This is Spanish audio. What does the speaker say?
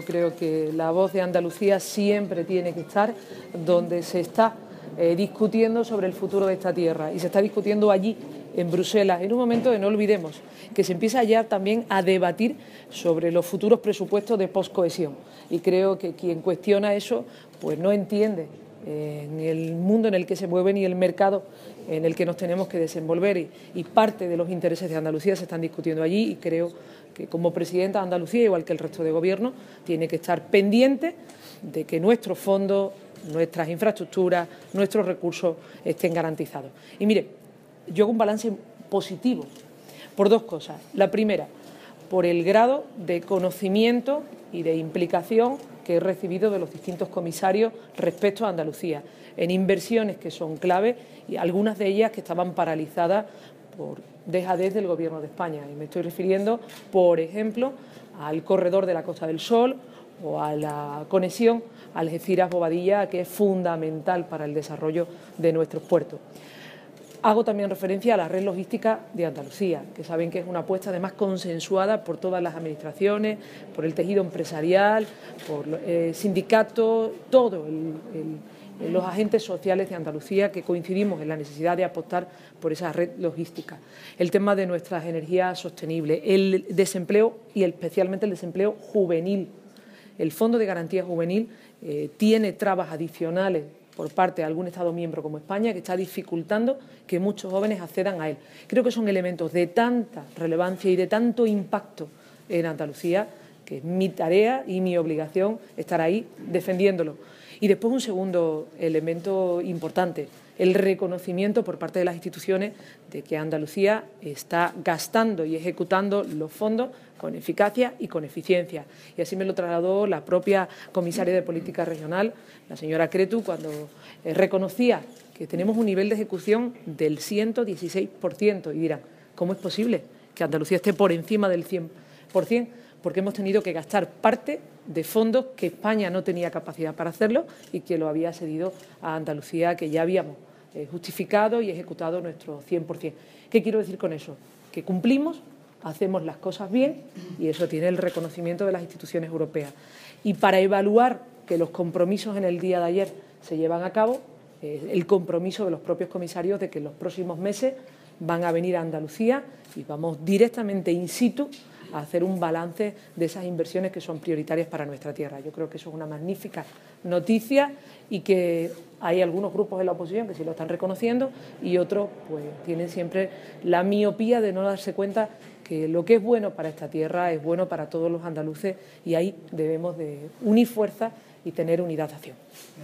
creo que la voz de Andalucía siempre tiene que estar donde se está discutiendo sobre el futuro de esta tierra, y se está discutiendo allí, en Bruselas, en un momento que no olvidemos que se empieza ya también a debatir sobre los futuros presupuestos de poscohesión, y creo que quien cuestiona eso pues no entiende ni el mundo en el que se mueve ni el mercado en el que nos tenemos que desenvolver, y parte de los intereses de Andalucía se están discutiendo allí, y creo que como presidenta de Andalucía, igual que el resto de gobierno, tiene que estar pendiente de que nuestros fondos, nuestras infraestructuras, nuestros recursos estén garantizados. Y mire, yo hago un balance positivo por dos cosas. La primera, por el grado de conocimiento y de implicación que he recibido de los distintos comisarios respecto a Andalucía, en inversiones que son clave y algunas de ellas que estaban paralizadas por dejadez del Gobierno de España. Y me estoy refiriendo, por ejemplo, al corredor de la Costa del Sol o a la conexión Algeciras-Bobadilla, que es fundamental para el desarrollo de nuestros puertos. Hago también referencia a la red logística de Andalucía, que saben que es una apuesta además consensuada por todas las administraciones, por el tejido empresarial, por sindicatos, todos los agentes sociales de Andalucía, que coincidimos en la necesidad de apostar por esa red logística. El tema de nuestras energías sostenibles, el desempleo y especialmente el desempleo juvenil. El Fondo de Garantía Juvenil tiene trabas adicionales por parte de algún Estado miembro como España, que está dificultando que muchos jóvenes accedan a él. Creo que son elementos de tanta relevancia y de tanto impacto en Andalucía que es mi tarea y mi obligación estar ahí defendiéndolo. Y después un segundo elemento importante, el reconocimiento por parte de las instituciones de que Andalucía está gastando y ejecutando los fondos con eficacia y con eficiencia. Y así me lo trasladó la propia comisaria de Política Regional, la señora Cretu, cuando reconocía que tenemos un nivel de ejecución del 116%. Y dirán, ¿cómo es posible que Andalucía esté por encima del 100%? Porque hemos tenido que gastar parte de fondos que España no tenía capacidad para hacerlo y que lo había cedido a Andalucía, que ya habíamos justificado y ejecutado nuestro 100%. ¿Qué quiero decir con eso? Que cumplimos, hacemos las cosas bien, y eso tiene el reconocimiento de las instituciones europeas. Y para evaluar que los compromisos en el día de ayer se llevan a cabo, el compromiso de los propios comisarios de que en los próximos meses van a venir a Andalucía y vamos directamente in situ a hacer un balance de esas inversiones que son prioritarias para nuestra tierra. Yo creo que eso es una magnífica noticia, y que hay algunos grupos en la oposición que sí lo están reconociendo y otros pues tienen siempre la miopía de no darse cuenta que lo que es bueno para esta tierra es bueno para todos los andaluces, y ahí debemos de unir fuerzas y tener unidad de acción.